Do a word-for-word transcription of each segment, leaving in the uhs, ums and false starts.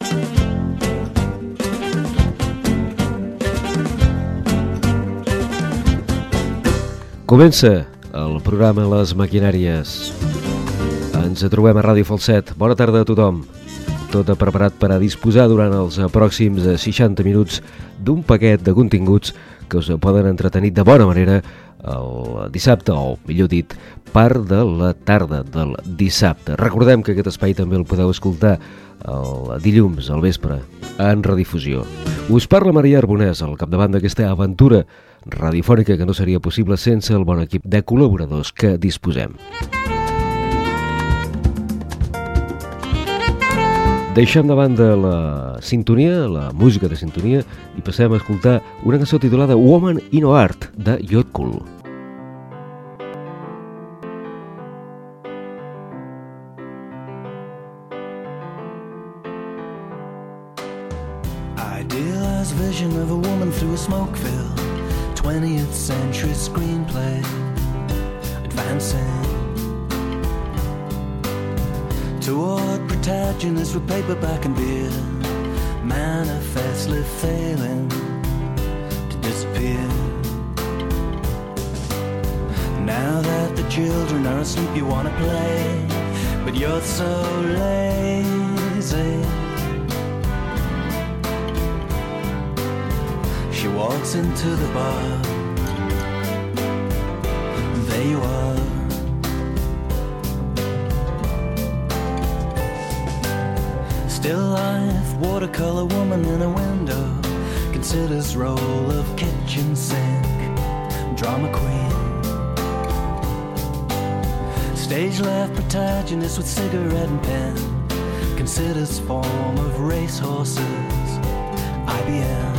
Comença el programa Les Maquinàries. Ens trobem a Ràdio Falset. Bona tarda a tothom. Tot preparat per a disposar durant els pròxims seixanta minuts d'un paquet de continguts que us poden entretenir de bona manera el dissabte, o millor dit, part de la tarda del dissabte. Recordem que aquest espai també el podeu escoltar el dilluns al vespre en redifusió. Us parla Maria Arbonès, al capdavant d'aquesta aventura radiofònica que no seria possible sense el bon equip de col·laboradors que disposem. Deixem de banda la sintonia, la música de sintonia, i passem a escoltar una cançó titulada Woman in Art, de Yodkul. Idealized vision of a woman through a smoke-filled twentieth century screenplay, advancing toward protagonists with paperback and beer, manifestly failing to disappear. Now that the children are asleep you wanna play, but you're so lazy. She walks into the bar, and there you are. Still life, watercolor woman in a window, considers role of kitchen sink, drama queen. Stage left protagonist with cigarette and pen, considers form of racehorses, I B M.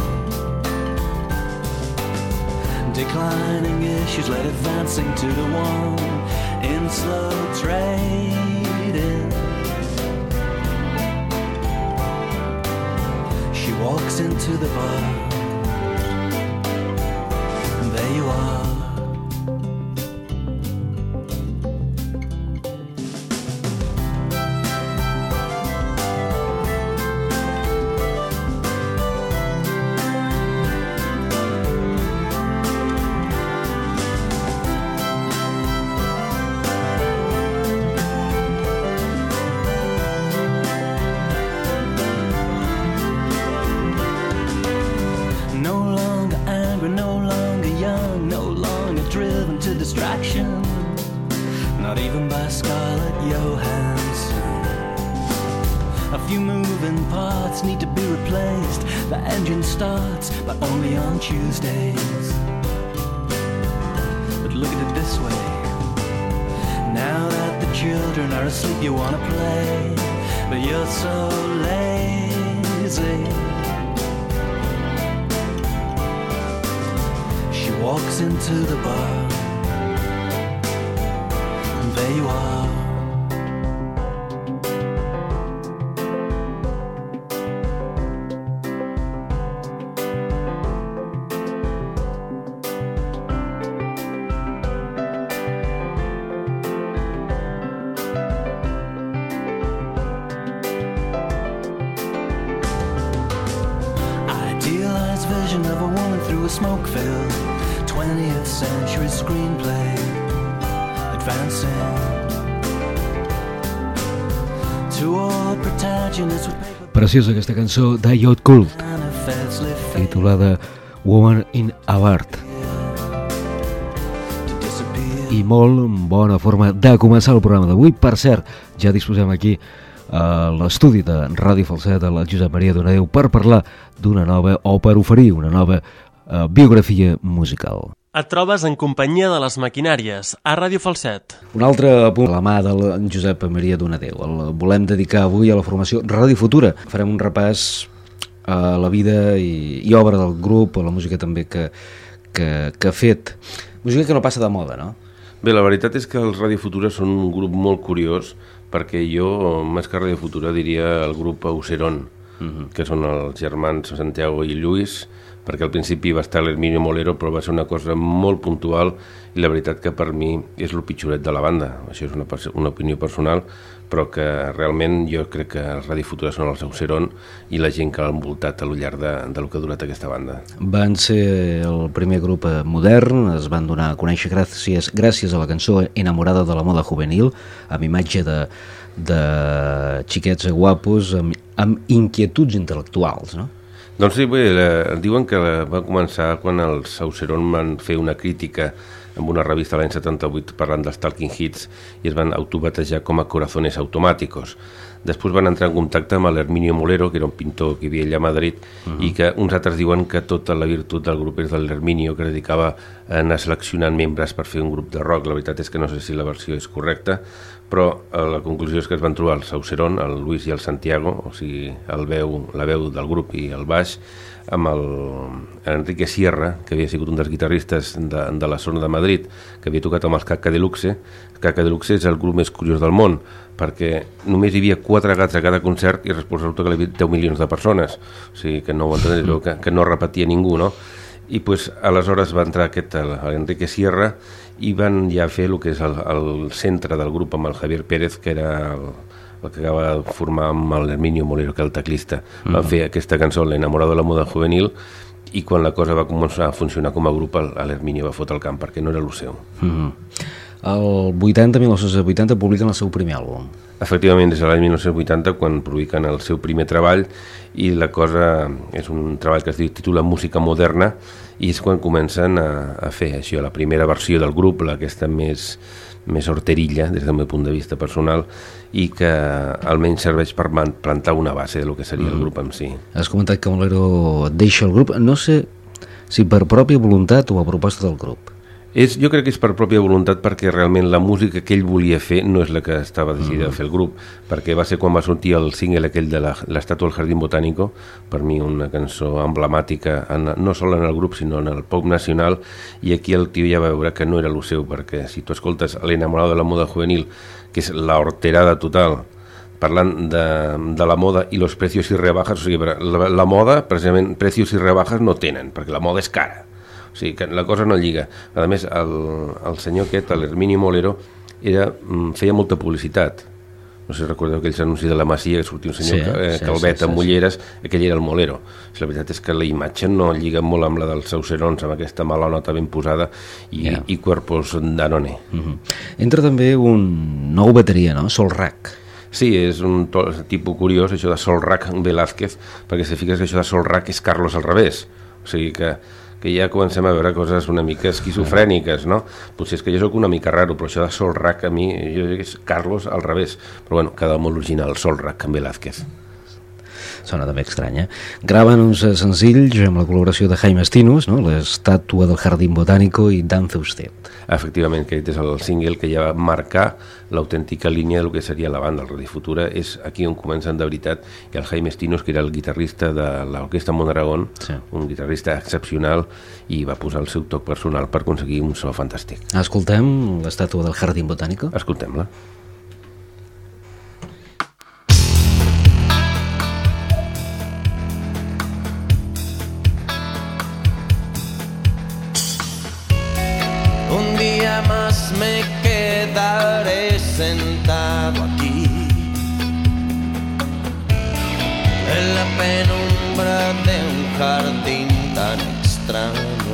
Declining issues led advancing to the one in slow trading. She walks into the bar, and there you are. Not even by Scarlett Johansson. A few moving parts need to be replaced. The engine starts, but only on Tuesdays. But look at it this way. Now that the children are asleep you wanna play, but you're so lazy. She walks into the bar, there you are. Idealized vision of a woman through a smoke-filled twentieth century screenplay, advancing toward protagonists with paper. Preciosa aquesta cançó de Yodkul, titulada Woman in Art. I molt bona forma de començar el programa d'avui. Per cert, ja disposem aquí a l'estudi de Ràdio Falset del Josep Maria Donadeu per parlar d'una nova, o per oferir una nova uh, biografia musical. Et trobes en companyia de les Maquinàries, a Ràdio Falset. Un altre punt a la mà del Josep Maria Donadeu. El volem dedicar avui a la formació Ràdio Futura. Farem un repàs a la vida i, i obra del grup, a la música també que, que, que ha fet. Música que no passa de moda, no? Bé, la veritat és que els Ràdio Futura són un grup molt curiós, perquè jo, més que Ràdio Futura, diria el grup Auseron. uh-huh. que són els germans Santiago i Lluís, perquè al principi va estar l'Herminio Molero, però va ser una cosa molt puntual i la veritat que per mi és el pitjoret de la banda. Això és una, una opinió personal, però que realment jo crec que els Ràdio Futura són el seu seron i la gent que l'ha envoltat al llarg de, de lo que ha durat aquesta banda. Van ser el primer grup modern, es van donar a conèixer gràcies, gràcies a la cançó Enamorada de la moda juvenil, amb imatge de, de xiquets guapos amb, amb inquietuds intel·lectuals, no? Doncs sí, bé, la, diuen que la, va començar quan els Sauceron van fer una crítica amb una revista l'any setanta-vuit parlant dels Talking Hits i es van autobatejar com a Corazones Automáticos. Després van entrar en contacte amb l'Herminio Molero, que era un pintor que hi havia allà a Madrid, uh-huh. i que uns altres diuen que tota la virtut del grup és de l'Herminio, que es dedicava a anar seleccionant membres per fer un grup de rock. La veritat és que no sé si la versió és correcta, però la conclusió és que es van trobar el Sauceron, el Luis i el Santiago, o sigui, el veu, la veu del grup i el baix, amb el Enrique Sierra, que havia sigut un dels guitarristes de, de la zona de Madrid, que havia tocat amb els Cacca Deluxe. Cacca Deluxe és el grup més curiós del món, perquè només hi havia quatre gats a cada concert i resulta que hi havia deu milions de persones, o sigui que no ho entendreu, que, que no repetia ningú, no? I pues, aleshores va entrar aquest, l'Enrique Sierra, i van ja fer el que és el, el centre del grup amb el Javier Pérez, que era el, el que acaba de formar amb l'Herminio Molero, que era el teclista. Mm-hmm. Van fer aquesta cançó, l'Enamorado de la moda juvenil, i quan la cosa va començar a funcionar com a grup, l'Herminio va fotre el camp, perquè no era el seu. Mm-hmm. El vuitanta, mil nou-cents vuitanta, publiquen el seu primer àlbum. Efectivament, des de l'any mil nou-cents vuitanta, quan publiquen el seu primer treball, i la cosa és un treball que es titula Música Moderna, i és quan comencen a, a fer això, la primera versió del grup, aquesta més, més horterilla, des del meu punt de vista personal, i que almenys serveix per plantar una base del que seria mm. el grup en si. Has comentat que Molero deixa el grup, no sé si per pròpia voluntat o a proposta del grup. És, jo crec que és per pròpia voluntat, perquè realment la música que ell volia fer no és la que estava decidida mm. a fer el grup, perquè va ser quan va sortir el single aquell de l'Estàtua del Jardín Botánico, per mi una cançó emblemàtica, en, no sol en el grup sinó en el pop nacional, i aquí el tio ja va veure que no era el seu, perquè si tu escoltes l'Enamorado de la moda juvenil, que és la horterada total, parlant de, de la moda i los precios y rebajas, o sigui, la, la moda, precisament, precios i rebajas no tenen, perquè la moda és cara. O sigui, que la cosa no lliga. A més, el, el senyor aquest, l'Herminio Molero, era, feia molta publicitat. No sé si recordeu aquells anuncis de la Masia, que sortia un senyor sí, eh, sí, calvet sí, sí, amb ulleres, sí. Aquell era el Molero. La veritat és que la imatge no lliga molt amb la dels Saucerons, amb aquesta mala nota ben posada i, yeah. i cuerpos Danone. Mm-hmm. Entra també un nou bateria, no? Solrac. Sí, és un tipus curiós, això de Solrac Velázquez, perquè si fiques que això de Solrac és Carlos al revés. O sigui que que ja comencem a veure coses una mica esquizofrèniques, no? Potser és que jo soc una mica raro, però això de Solrac a mi, jo dic que és Carlos al revés. Però bueno, cada molt original, Solrac amb Velázquez. Sona també estrany, eh? Graven uns senzills amb la col·laboració de Jaime Estinos, no? L'Estàtua del Jardín Botánico i Dance Usted. Efectivament, que aquest és el single que ja va marcar l'autèntica línia del que seria la banda, el Ràdio Futura. És aquí on comencen de veritat, i el Jaime Estinos, que era el guitarrista de l'Orquestra Mondragón, sí. un guitarrista excepcional, i va posar el seu toc personal per aconseguir un so fantàstic. Escoltem l'Estàtua del Jardín Botánico? Escoltem-la. Más me quedaré sentado aquí en la penumbra de un jardín tan extraño.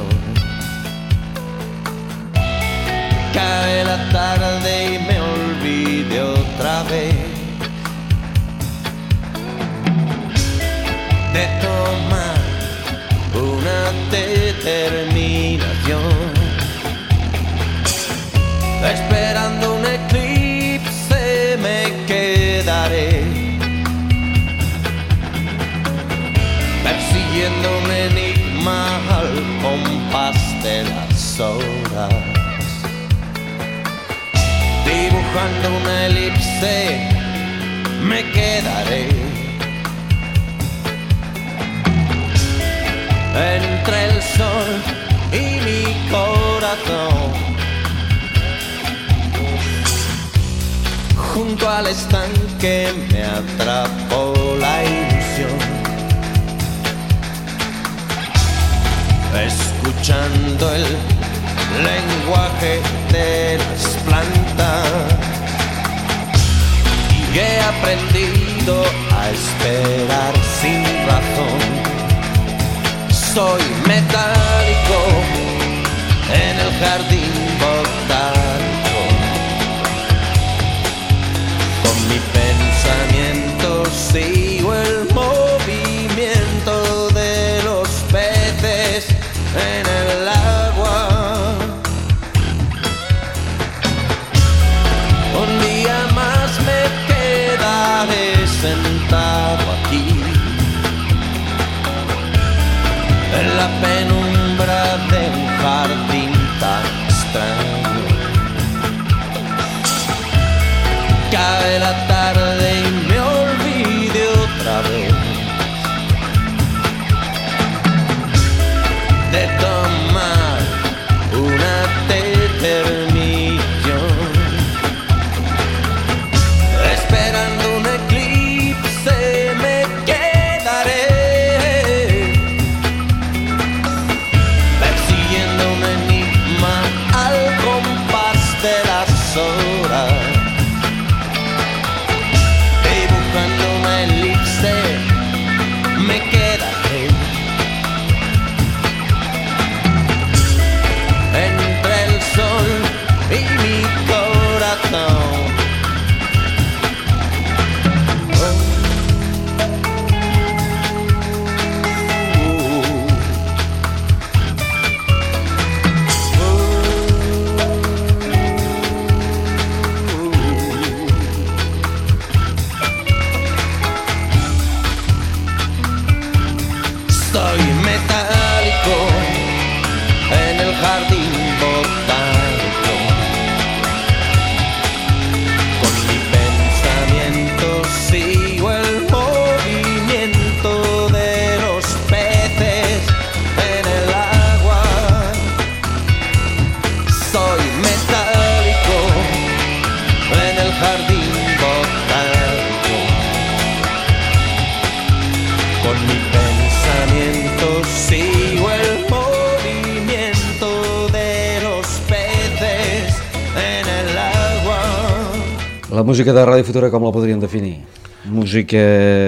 Cae la tarde y me olvidé otra vez de tomar una determinación. Esperando un eclipse me quedaré, persiguiendo un enigma al compás de las horas, dibujando una elipse me quedaré, entre el sol y mi corazón, junto al estanque me atrapó la ilusión. dominando el lenguaje de las plantas. Y he aprendido a esperar sin razón. Soy metálico en el jardín botánico. Con mi pensamiento sigo el movimiento de los peces en el agua. Un día más me quedaré sentado aquí en la penumbra de un jardín tan extraño. Cae la tarde y me olvidé otra vez de tomar una determinación. Esperando un eclipse me quedaré, persiguiendo un enigma al compás de las horas, dibujando una elipse me quedaré entre el sol y mi corazón. Soy metálico en el jardín botánico. Con mi pensamiento sigo el movimiento de los peces en el agua. Soy metálico en el jardín botánico. Con mi pensamiento sigo el movimiento de los peces en el agua. La música de Ràdio Futura com la podríem definir? Música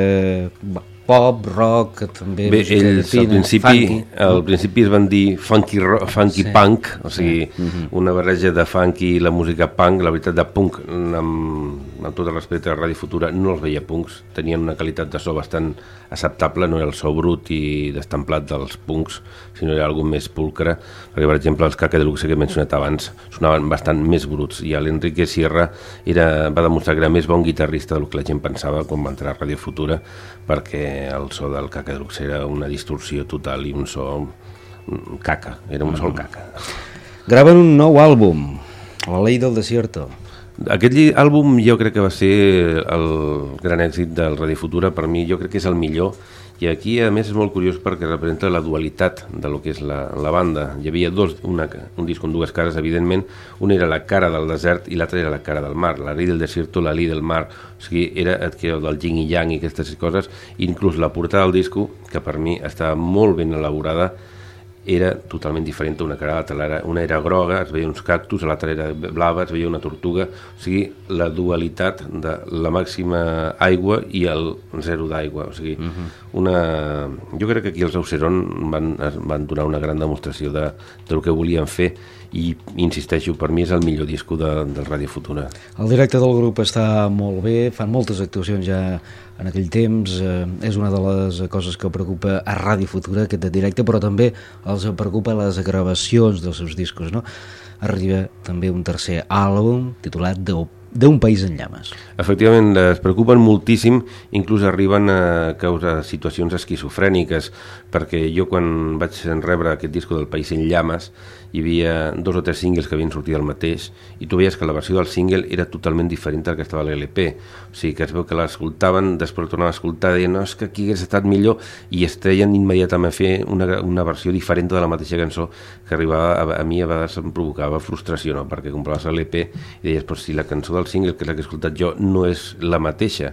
pop, rock, també Bé, música ells fina, al principi, funky. al principi es van dir funky, ro- funky Sí. punk, o sigui, Sí. Mhm. una barreja de funky i la música punk. La veritat, de punk, amb, amb tot el respecte a Ràdio Futura, no els veia punks, tenien una qualitat de so bastant acceptable, no era el so brut i destamplat dels punks, sinó era algo més pulcre, perquè per exemple els Caca Deluxe que he mencionat abans sonaven bastant més bruts, i l'Enrique Sierra era, va demostrar que era més bon guitarrista del que la gent pensava quan va entrar a Ràdio Futura, perquè el so del Caca Deluxe era una distorsió total i un so mm, caca, era un sol caca. Graven un nou àlbum, La Ley del Desierto. Aquest lli- àlbum jo crec que va ser el gran èxit del Ràdio Futura. Per mi jo crec que és el millor, i aquí a més és molt curiós perquè representa la dualitat de lo que és la, la banda. Hi havia dos, una, un disc amb dues cares, evidentment. Una era la cara del desert i l'altra era la cara del mar, la ley del desierto, la ley del mar. O sigui, era el del yin i yang i aquestes coses. Inclús la portada del disco, que per mi estava molt ben elaborada, era totalment diferent. Una cara a l'altra, era, una era groga, es veia uns cactus, a l'altra era blava, es veia una tortuga. O sigui, la dualitat de la màxima aigua i el zero d'aigua. O sigui, uh-huh. una... jo crec que aquí els Auxerón van, van donar una gran demostració de, del que volien fer, i insisteixo, per mi és el millor disco de, del Ràdio Futura. El directe del grup està molt bé, fan moltes actuacions ja en aquell temps, eh, és una de les coses que preocupa a Ràdio Futura, aquest de directe, però també els preocupa les gravacions dels seus discos, no? Arriba també un tercer àlbum titulat d'un país en llames. Efectivament, es preocupen moltíssim, inclús arriben a causar situacions esquizofrèniques, perquè jo quan vaig rebre aquest disco del País en llames hi havia dos o tres singles que havien sortit del mateix, i tu veies que la versió del single era totalment diferent del que estava a l'L P. O sigui, que es veu que l'escoltaven, després tornaven a escoltar, deien, no, és que aquí hagués estat millor, i es treien immediatament a fer una, una versió diferent de la mateixa cançó, que arribava a, a mi a vegades em provocava frustració, no? Perquè compraves l'L P i deies, però si la cançó del single, que és la que he escoltat jo, no és la mateixa.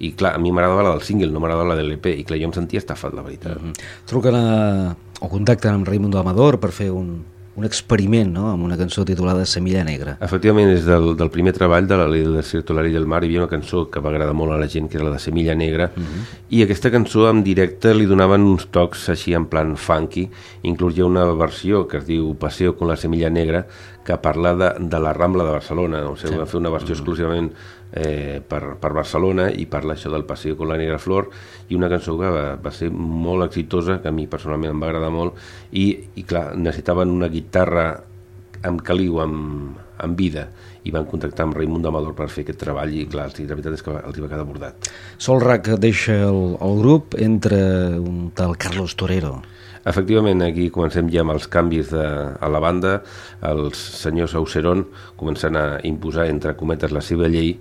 i clar, a mi m'agradava la del single, no m'agradava la de l'E P, i clar, jo em sentia estafat, la veritat. Mm-hmm. Truquen a, o contacten amb Raimundo Amador per fer un, un experiment, no?, amb una cançó titulada Semilla Negra. Efectivament, és del, del primer treball de la Ley del Desierto, la Ley del Mar. Hi havia una cançó que va agradar molt a la gent, que era la de Semilla Negra, uh-huh. i aquesta cançó en directe li donaven uns tocs així en plan funky. Inclús hi ha una versió que es diu Paseo con la Semilla Negra, que parla de, de la Rambla de Barcelona, o sigui, sí. va fer una versió uh-huh. exclusivament eh, per, per Barcelona, i parla això del Paseo con la Negra Flor, i una cançó que va, va ser molt exitosa, que a mi personalment em va agradar molt, i, i clar, necessitaven una guitarra amb caliu, amb, amb vida, i van contactar amb Raimundo Amador per fer aquest treball, i clar, la veritat és que els hi va quedar bordat. Solrac deixa el, el grup, entre un tal Carlos Torero. Efectivament, aquí comencem ja amb els canvis de, a la banda. Els senyors Auserón comencen a imposar, entre cometes, la seva llei,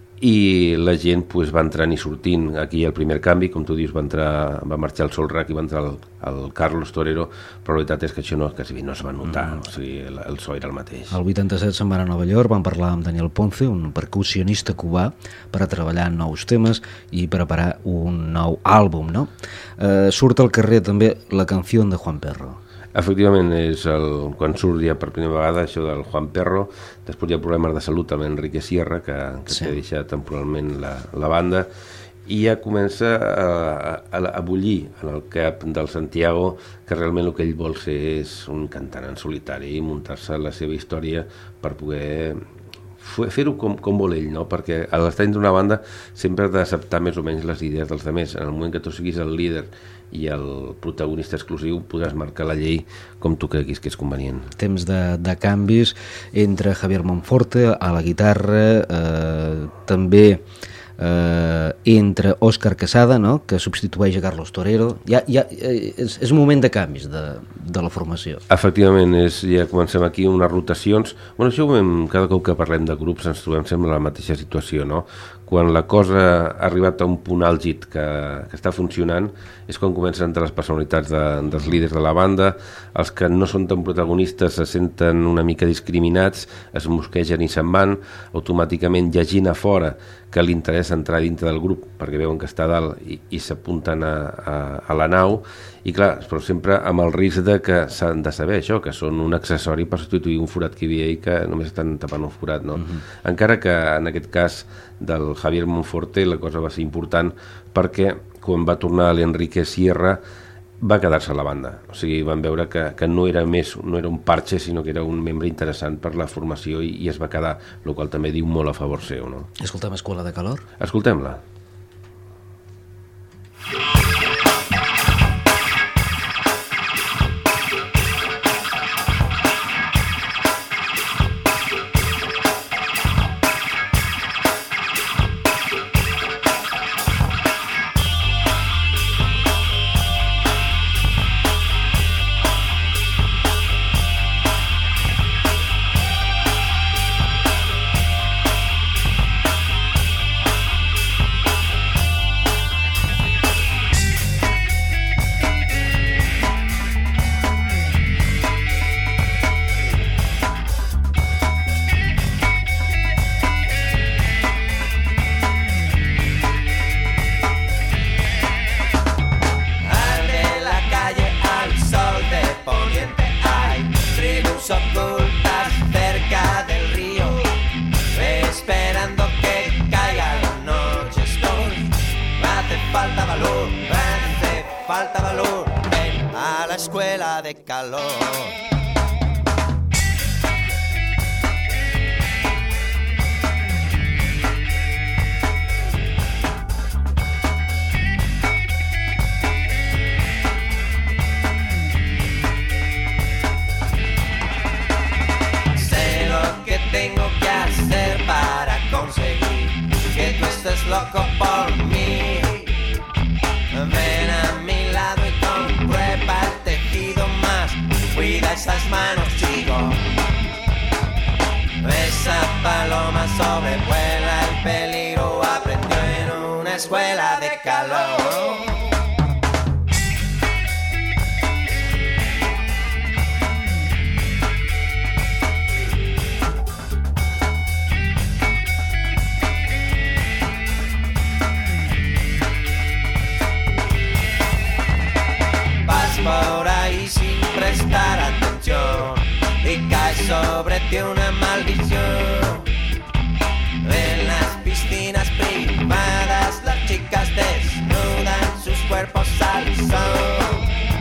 i la gent pues, va entrant i sortint. Aquí el primer canvi, com tu dius, va, entrar, va marxar el Solrac i va entrar el, el Carlos Torero, però la veritat és que això no, quasi no es va notar, mm. o sigui, el, el so era el mateix. El vuitanta-set se'n van a Nova York, van parlar amb Daniel Ponce, un percussionista cubà, per a treballar en nous temes i preparar un nou àlbum, no? Eh, surt al carrer també la canció de Juan Perro. Efectivament, és el, quan surt ja per primera vegada això del Juan Perro. Després hi ha problemes de salut amb Enrique Sierra, que, que sí. s'ha deixat temporalment la, la banda, i ja comença a, a, a bullir en el cap del Santiago, que realment el que ell vol ser és un cantant en solitari i muntar-se la seva història per poder fer-ho com, com vol ell, no? Perquè a l'estar dins d'una banda sempre has d'acceptar més o menys les idees dels altres. En el moment que tu siguis el líder i el protagonista exclusiu, podràs marcar la llei com tu creguis que és convenient. Temps de, de canvis entre Javier Monforte a la guitarra, eh, també eh, entre Òscar Quesada, no?, que substitueix a Carlos Torero. Ja, ja, és, és un moment de canvis de, de la formació. Efectivament, és, ja comencem aquí unes rotacions. Bueno, això ho veiem, cada cop que parlem de grups ens trobem sempre en la mateixa situació, no? Quan la cosa ha arribat a un punt àlgid que, que està funcionant, és quan comencen entre les personalitats de, dels líders de la banda, els que no són tan protagonistes se senten una mica discriminats, es mosquegen i se'n van, automàticament hi ha gent a fora que li interessa entrar dintre del grup perquè veuen que està a dalt i, i s'apunten a, a, a la nau, i clar, però sempre amb el risc de que s'han de saber això, que són un accessori per substituir un forat que hi havia i que només estan tapant un forat, no? Uh-huh. Encara que en aquest cas del Javier Monforte la cosa va ser important perquè quan va tornar l'Enrique Sierra va quedar-se a la banda, o sigui, van veure que, que no era més, no era un parche, sinó que era un membre interessant per la formació i, i es va quedar, el qual també diu molt a favor seu, no? Escoltem Escuela de Calor? Escoltem-la. De calor. Sé lo que tengo que hacer para conseguir que tú estés loco por mí. Ven a mi lado y comprueba el tejido más. Cuida esas manos, chico. Esa paloma sobrevuela el peligro. Aprendió en una escuela de calor. por ahí sin prestar atención y cae sobre ti una maldición. En las piscinas privadas las chicas desnudan sus cuerpos al sol.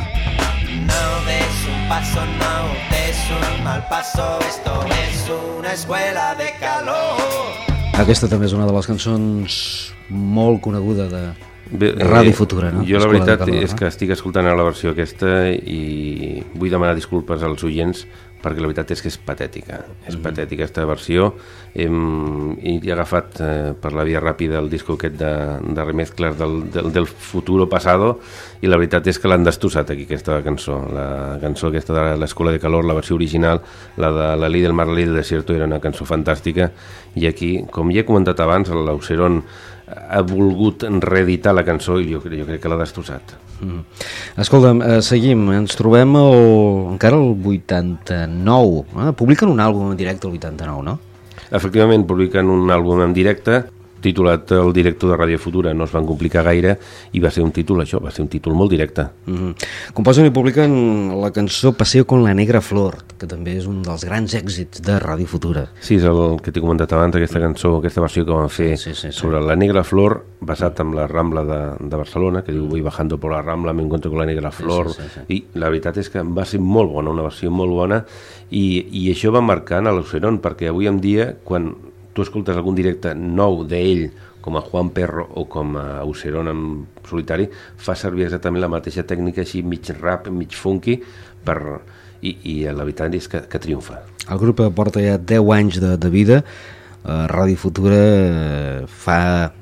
No des un paso, no des un mal paso, esto es una escuela de calor. Aquesta també és una de les cançons molt coneguda de Bé, Ràdio Futura, no? Jo la Escola de veritat Calor, és no? que estic escoltant ara la versió aquesta i vull demanar disculpes als oients perquè la veritat és que és patètica. És mm-hmm. patètica aquesta versió. Hem, he agafat eh, per la via ràpida el disco aquest de, de remezcles del, del, del Futuro Pasado i la veritat és que l'han destrossat aquí, aquesta cançó. La cançó aquesta de l'Escola de Calor, la versió original, la de la Ley del Mar, la Ley del Desierto, era una cançó fantàstica i aquí, com ja he comentat abans, l'Auceron ha volgut reeditar la cançó i jo, jo crec que l'ha destrossat. Mm. Escolta'm, eh, seguim, ens trobem el, encara el vuitanta-nou, eh? Publiquen un àlbum en directe el vuitanta-nou, no? Efectivament, publiquen un àlbum en directe titulat El director de Ràdio Futura. No es van complicar gaire i va ser un títol, això, va ser un títol molt directe. Mm-hmm. Composen i publiquen la cançó Paseo con la negra flor, que també és un dels grans èxits de Ràdio Futura. Sí, és el que t'he comentat abans, aquesta cançó, aquesta versió que van fer sí, sí, sí, sí. sobre la negra flor, basat en la Rambla de, de Barcelona, que diu, voy bajando por la Rambla, me encuentro con la negra flor, sí, sí, sí. i la veritat és que va ser molt bona, una versió molt bona, i, i això va marcant a l'Auceron, perquè avui en dia, quan tu escoltes algun directe nou d'ell, com a Juan Perro o com a Auceron en solitari, fa servir exactament la mateixa tècnica, així mig rap, mig funky, per... I, i la veritat és que, que triomfa. El grup porta ja deu anys de, de vida, eh, Ràdio Futura eh, fa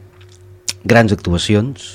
grans actuacions,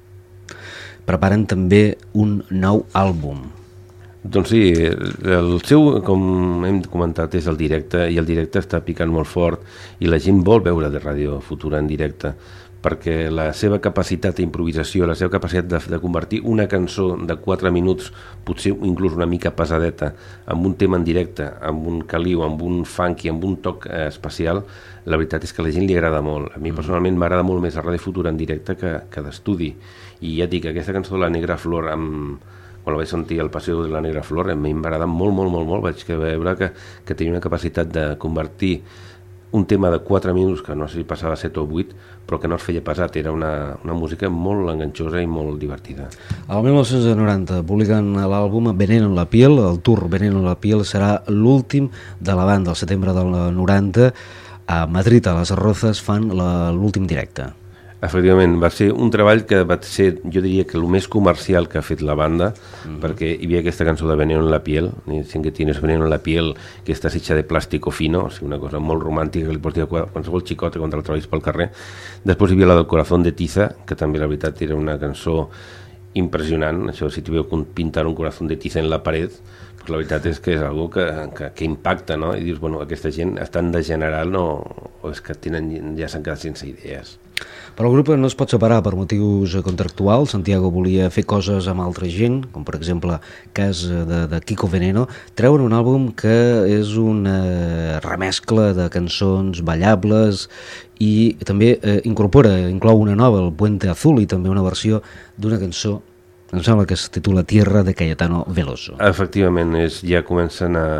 preparen també un nou àlbum. Doncs sí, el seu, com hem comentat, és el directe, i el directe està picant molt fort, i la gent vol veure de Ràdio Futura en directe, perquè la seva capacitat d'improvisació, la seva capacitat de, de convertir una cançó de quatre minuts, potser inclús una mica pesadeta, amb un tema en directe, amb un caliu, amb un funky, amb un toc eh, especial, la veritat és que a la gent li agrada molt. A mi personalment m'agrada molt més la Ràdio Futura en directe que, que d'estudi. I ja et dic, aquesta cançó de la Negra Flor, amb, quan la vaig sentir al Paseo de la Negra Flor, a mi em va agradar molt, molt, molt, molt. Vaig veure que, que tenia una capacitat de convertir un tema de quatre minuts, que no sé si passava set o vuit, però que no es feia pesat, era una, una música molt enganxosa i molt divertida. El mil nou-cents noranta publiquen l'àlbum Veneno en la piel, el tour Veneno en la piel serà l'últim de la banda. Al setembre del noranta, a Madrid, a les Rozas, fan l'últim directe. Efectivament, va ser un treball que va ser, jo diria que el més comercial que ha fet la banda, mm-hmm. perquè hi havia aquesta cançó de Veneno en la piel, dicen que tienes veneno en la piel, que estàs hecha de plástico fino, o sigui, una cosa molt romàntica que li pots dir a qualsevol xicota quan te la trobis pel carrer. Després hi havia la del Corazón de Tiza, que també la veritat era una cançó impressionant, això si t'hi veu pintar un corazón de tiza en la paret, pues la veritat és que és algo que, que, que impacta, no? I dius, bueno, aquesta gent estan degenerant o, o és que tenen, ja s'han quedat sense idees. Però el grup no es pot separar per motius contractuals. Santiago volia fer coses amb altra gent, com per exemple cas de, de Kiko Veneno. Treuen un àlbum que és una remescla de cançons ballables i també eh, incorpora, inclou una nova, el Puente Azul, i també una versió d'una cançó, em sembla que es titula Tierra, de Cayetano Veloso. Efectivament, és, ja comencen a,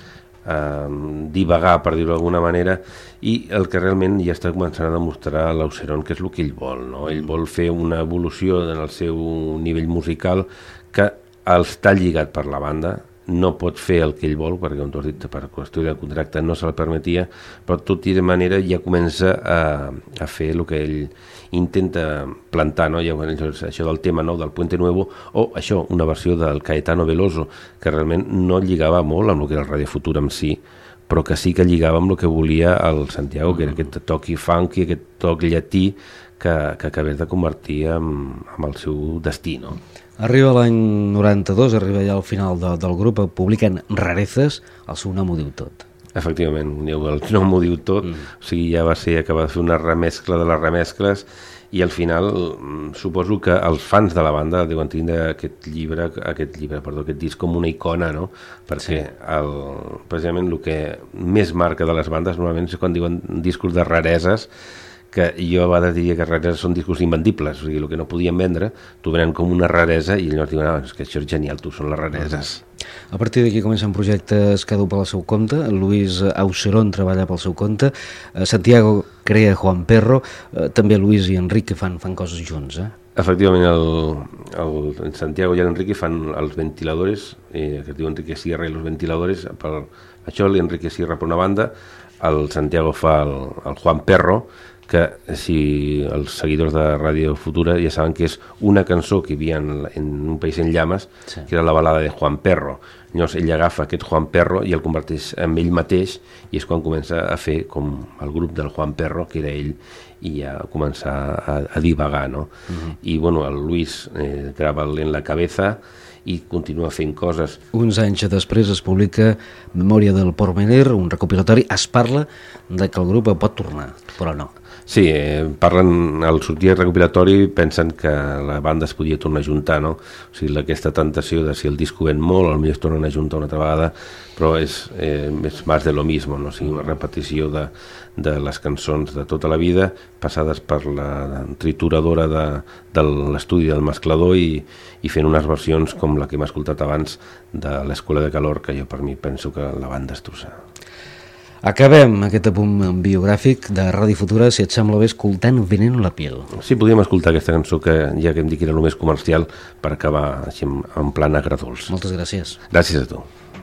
a divagar, per dir-ho d'alguna manera, i el que realment ja està començant a demostrar a l'Auceron que és el que ell vol, no? Ell vol fer una evolució en el seu nivell musical que està lligat per la banda, no pot fer el que ell vol, perquè com tu has dit, per qüestió de contracte no se'l permetia, però tot i de manera ja comença a, a fer el que ell intenta plantar, no? Ja, això del tema nou del Puente Nuevo, o això, una versió del Cayetano Veloso, que realment no lligava molt amb el que era el Ràdio Futura en si, però que sí que lligava amb el que volia el Santiago, que era aquest toc funky, aquest toc llatí que, que acabés de convertir en, en el seu destí, no? Arriba l'any noranta-dos, arriba ja al final de, del grup, publiquen Rarezas, el seu nom ho diu tot. Efectivament, el nom ho diu tot, mm. O sigui, ja va ser acabar de fer una remescla de les remescles, i al final suposo que els fans de la banda deuen tindre aquest llibre, aquest llibre, perdó, aquest disc com una icona, no? Perquè sí. el, precisament el que més marca de les bandes normalment és quan diuen discos de rareses, que jo a vegades diria que rareses són discos invendibles, o sigui, el que no podien vendre t'ho venen com una raresa i llavors diuen, ah, és que això és genial, tu, són les rareses. A partir d'aquí comencen projectes cada un pel seu compte. Luis Auserón treballa pel seu compte, Santiago crea Juan Perro, també Luis i Enrique fan, fan coses junts, eh? Efectivament, el, el Santiago i l'Enrique fan els ventiladores, eh, que es diu Enrique Sierra i els ventiladores, per això l'Enrique Sierra per una banda, el Santiago fa el, el Juan Perro, que si els seguidors de Ràdio Futura ja saben que és una cançó que hi havia en, en Un país en llames, sí, que era la balada de Juan Perro. Llavors ell agafa aquest Juan Perro i el converteix en ell mateix, i és quan comença a fer com el grup del Juan Perro, que era ell, i a començar a, a divagar, no? Uh-huh. I bueno, el Luis eh, grava En la cabeza i continua fent coses. Uns anys després es publica Memòria del Porvenir, un recopilatori. Es parla de que el grup pot tornar, però no. Sí, eh, parlen, al sortir el recopilatori pensen que la banda es podia tornar a juntar, no? O sigui, aquesta tentació de si el disco ven molt, potser es tornen a juntar una altra vegada, però és, eh, és més de lo mismo, no? O sigui, una repetició de, de les cançons de tota la vida, passades per la trituradora de, de l'estudi del mesclador i, i fent unes versions com la que hem escoltat abans de l'Escuela de Calor, que jo per mi penso que la van destrossar. Acabem aquest apunt biogràfic de Ràdio Futura, si et sembla bé, escoltant Veneno en la piel. Sí, podríem escoltar aquesta cançó que ja que hem dit que era el més comercial per acabar així en, en plan agradolç. Moltes gràcies. Gràcies a tu.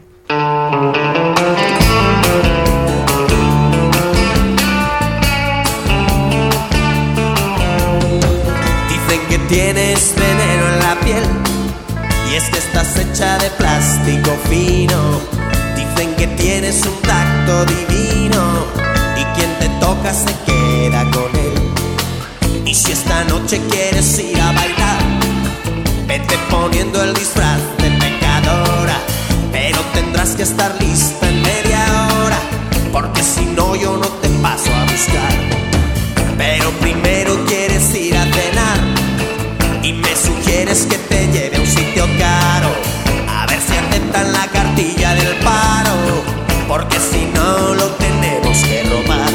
Dicen que tienes veneno en la piel y es que estás hecha de plástico fino. Dicen que tienes un tacto divino y quien te toca se queda con él. Y si esta noche quieres ir a bailar, vete poniendo el disfraz de pecadora, pero tendrás que estar lista en media hora, porque si no yo no te paso a buscar. Pero primero quieres ir a cenar y me sugieres que te lleve a un sitio caro, a ver si aceptan la cartilla del paro, porque si no lo tenemos que robar.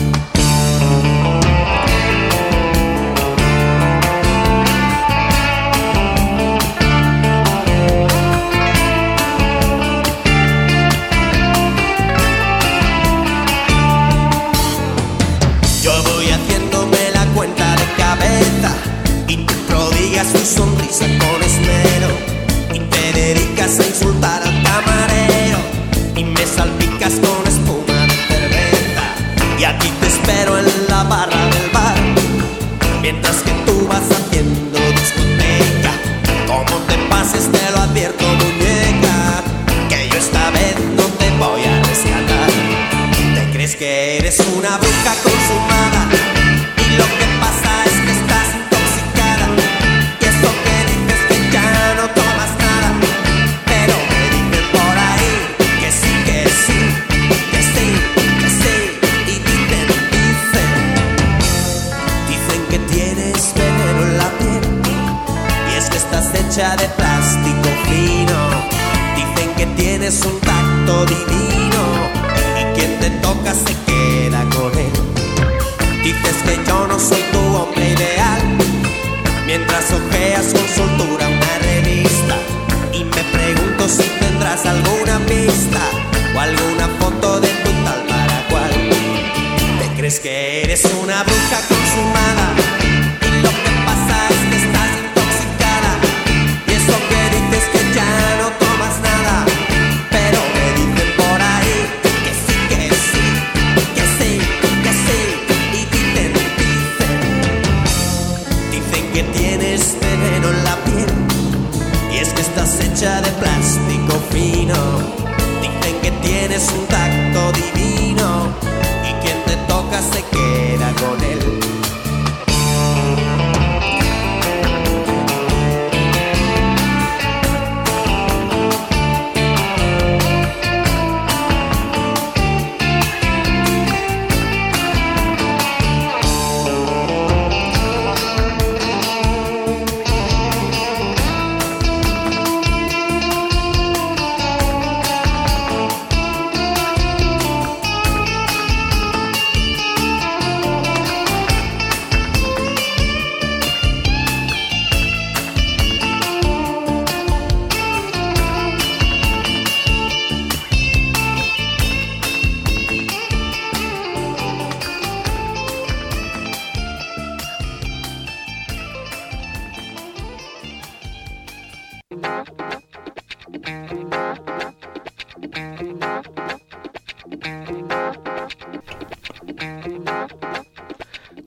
Yo voy haciéndome la cuenta de cabeza y tú prodigas tu sonrisa con esmero y te dedicas a insultar al camarero y me salpicas con espuma de cerveza, y aquí te espero en la barra del bar mientras que tú vas haciendo discoteca. Como te pases te lo advierto, muñeca, que yo esta vez no te voy a rescatar. Te crees que eres una bruja consumada y lo que pasa es que estás intoxicada, y eso que dices que ya no tomas nada, pero me dicen por ahí que sí, que sí, que sí, que sí, y dicen, dicen, dicen que tienes veneno en la piel y es que estás hecha de plástico fino. Dicen que tienes un tacto divino y quien te toca se queda con él. Dices que yo no soy tu hombre ideal, mientras ojeas con soltura una revista, y me pregunto si tendrás alguna pista o alguna foto de tu tal para cual. Te crees que eres una bruja consumada y lo que pasa es que estás intoxicada, y eso que dices que ya no tomas nada, pero me dicen por ahí que sí, que sí, que sí, que sí, y dicen, dicen, dicen que tienes veneno en la piel y es que estás hecha de plástico fino. Dicen que tienes un tacto divino y quien te toca se queda con él.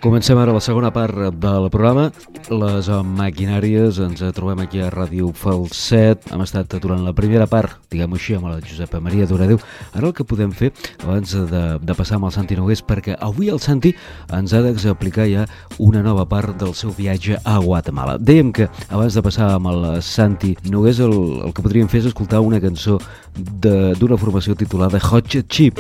Comencem ara la segona part del programa, les maquinàries. Ens trobem aquí a Ràdio Falset. Hem estat durant la primera part, diguem-ho així, amb la Josepa Maria Doradeu. Ara el que podem fer, abans de, de passar amb el Santi Nogués, perquè avui el Santi ens ha d'explicar ja una nova part del seu viatge a Guatemala. Dèiem que abans de passar amb el Santi Nogués, el, el que podríem fer és escoltar una cançó d'una formació titulada Hot Chip.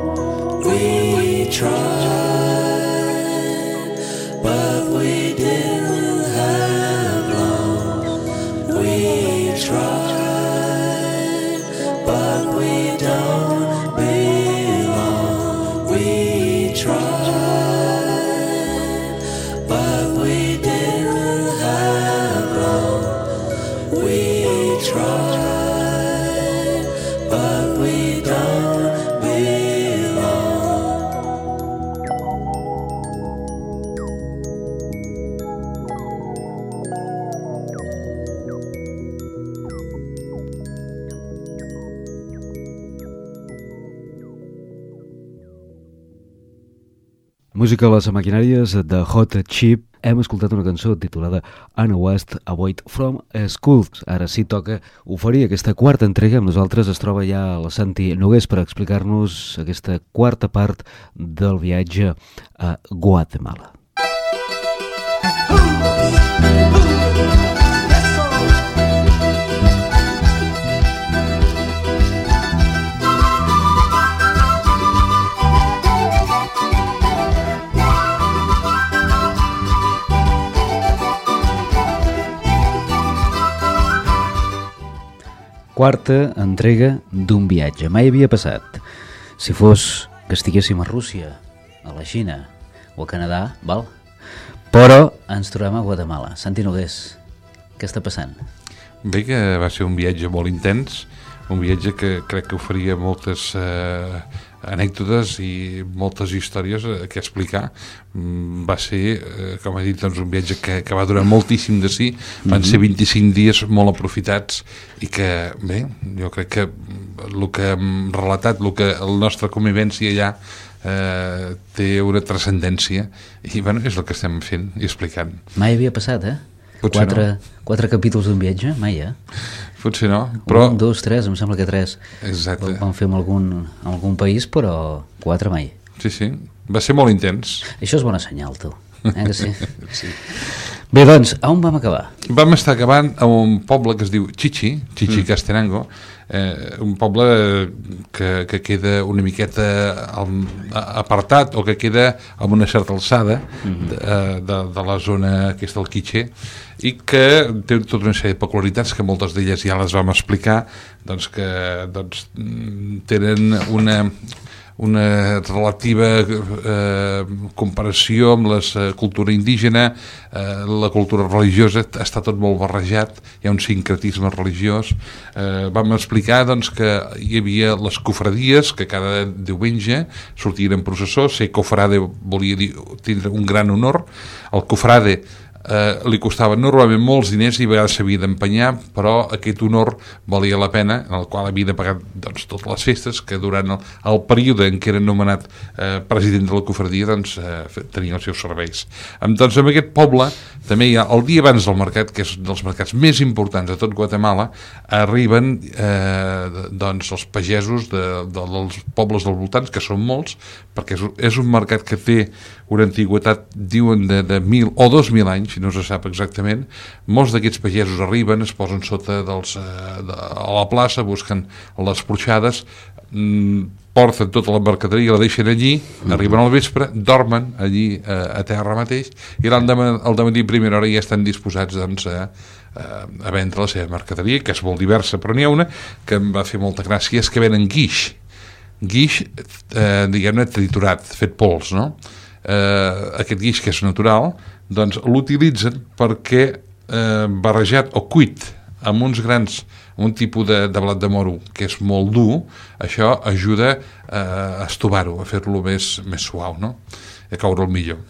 We tried, but we did. Música a les maquinàries de Hot Chip. Hem escoltat una cançó titulada Anna West, Avoid from School. Ara sí toca oferir aquesta quarta entrega. Amb nosaltres es troba ja la Santi Nogués per explicar-nos aquesta quarta part del viatge a Guatemala. Quarta entrega d'un viatge. Mai havia passat. Si fos que estiguéssim a Rússia, a la Xina o a Canadà, val? Però ens trobem a Guatemala. Santi Nogués, què està passant? Bé, que va ser un viatge molt intens, un viatge que crec que oferia moltes eh, anècdotes i moltes històries eh, que explicar. Mm, va ser, eh, com he dit, doncs, un viatge que, que va durar moltíssim de si, van ser vint-i-cinc dies molt aprofitats i que, bé, jo crec que el que hem relatat, el que la nostra convivència allà eh, té una transcendència i, bueno, és el que estem fent i explicant. Mai havia passat, eh? Potser quatre, no. Quatre capítols d'un viatge? Mai, eh? Potser no, però... Un, dos, tres, em sembla que tres. Exacte. Vam fer en algun, en algun país, però quatre mai. Sí, sí. Va ser molt intens. Això és bona senyal, tu. Eh que sí? Sí. Bé, doncs, on vam acabar? Vam estar acabant a un poble que es diu Chichi, Chichi mm. Castenango, eh, un poble que, que queda una miqueta al, apartat o que queda amb una certa alçada mm-hmm. de, de, de la zona aquesta del Quiché, i que té tota una sèrie de peculiaritats que moltes d'elles ja les vam explicar, doncs que doncs, tenen una... una relativa eh, comparació amb la eh, cultura indígena, eh, la cultura religiosa, està tot molt barrejat, hi ha un sincretisme religiós. Eh, vam explicar doncs, que hi havia les cofradies, que cada diumenge sortien en processó. Ser cofrade volia dir tindre un gran honor. El cofrade Eh, li costava normalment molts diners i a vegades s'havia d'empenyar, però aquest honor valia la pena, en el qual havia de pagar doncs, totes les festes, que durant el, el període en què era nomenat eh, president de la cofradia doncs, eh, tenia els seus serveis. Amb, doncs, en aquest poble també hi ha el dia abans del mercat, que és dels mercats més importants de tot Guatemala, arriben eh, doncs, els pagesos de, de, dels pobles dels voltants, que són molts, perquè és, és un mercat que té una antiguitat, diuen, de, de mil o dos mil anys, si no se sap exactament. Molts d'aquests pagesos arriben, es posen sota dels, eh, de, a la plaça, busquen les porxades, mm, porten tota la mercaderia, la deixen allí, mm. arriben al vespre, dormen allí eh, a terra mateix, i l'endemà al dematí a primera hora ja estan disposats doncs, a, a vendre la seva mercaderia, que és molt diversa, però n'hi ha una que em va fer molta gràcia, és que venen guix, guix, eh, diguem-ne, triturat, fet pols, no? Eh, aquest guix que és natural, doncs l'utilitzen perquè eh, barrejat o cuit amb uns grans, un tipus de, de blat de moro que és molt dur, això ajuda eh, a estovar-ho, a fer-lo més, més suau, no? A caure'l millor.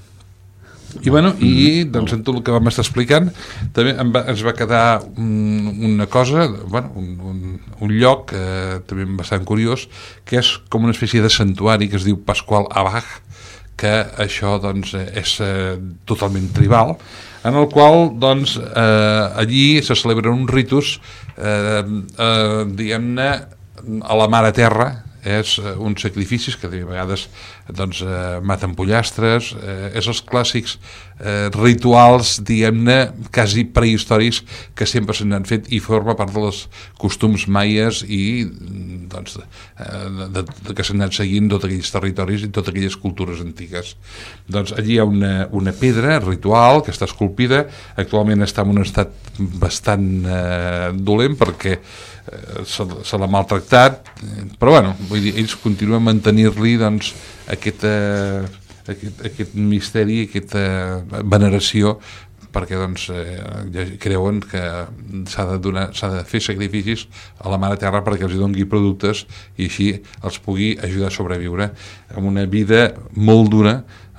I, bueno, i doncs, en tot el que vam estar explicant també em va, ens va quedar un, una cosa, bueno, un, un, un lloc eh, també bastant curiós, que és com una espècie de santuari que es diu Pasqual Abaj, que això doncs, és eh, totalment tribal, en el qual doncs, eh, allí se celebren uns ritus eh, eh, diguem-ne a la mare terra, és eh, uns sacrificis que de vegades doncs, eh, maten pollastres, eh, és els clàssics eh, rituals, diguem-ne, quasi prehistòrics que sempre se n'han fet i forma part dels costums maies i doncs, eh, de, de, que s'han anat seguint tots aquells territoris i totes aquelles cultures antigues. Doncs allí hi ha una, una pedra ritual que està esculpida, actualment està en un estat bastant eh, dolent perquè eh, se, se l'ha maltractat, però bueno, vull dir, ells continuen a mantenir-li doncs, aquest, eh, aquest, aquest misteri, aquesta veneració, perquè doncs, eh, creuen que s'ha de, donar, s'ha de fer sacrificis a la mare terra perquè els doni productes i així els pugui ajudar a sobreviure amb una vida molt dura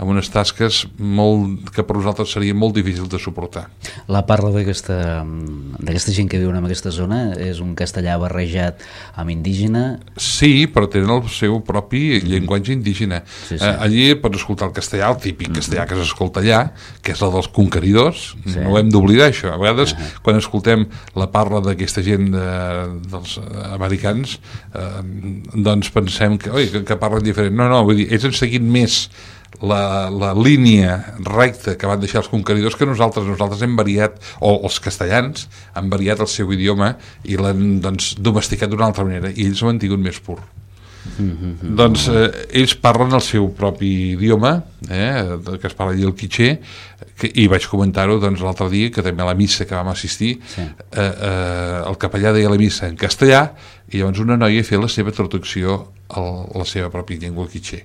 amb unes tasques molt, que per nosaltres seria molt difícil de suportar. La parla d'aquesta d'aquesta gent que viu en aquesta zona és un castellà barrejat amb indígena? Sí, però tenen el seu propi llenguatge indígena. Sí, sí. Eh, allí pots escoltar el castellà, el típic castellà que s'escolta allà, que és el dels conqueridors, sí. No ho hem d'oblidar això. A vegades, uh-huh. quan escoltem la parla d'aquesta gent de, dels americans, eh, doncs pensem que, oi, que, que parlen diferent. No, no, vull dir, ells han seguit més la, la línia recta que van deixar els conqueridors que nosaltres. Nosaltres hem variat, o els castellans han variat el seu idioma i l'han, doncs, domesticat d'una altra manera, i ells ho han tingut més pur. Mm-hmm. Doncs eh, ells parlen el seu propi idioma, eh, que es parla allà el quiché, que, i vaig comentar-ho doncs, l'altre dia, que també a la missa que vam assistir, sí. eh, eh, el capellà deia la missa en castellà, i llavors una noia feia la seva traducció a la seva pròpia llengua quiché.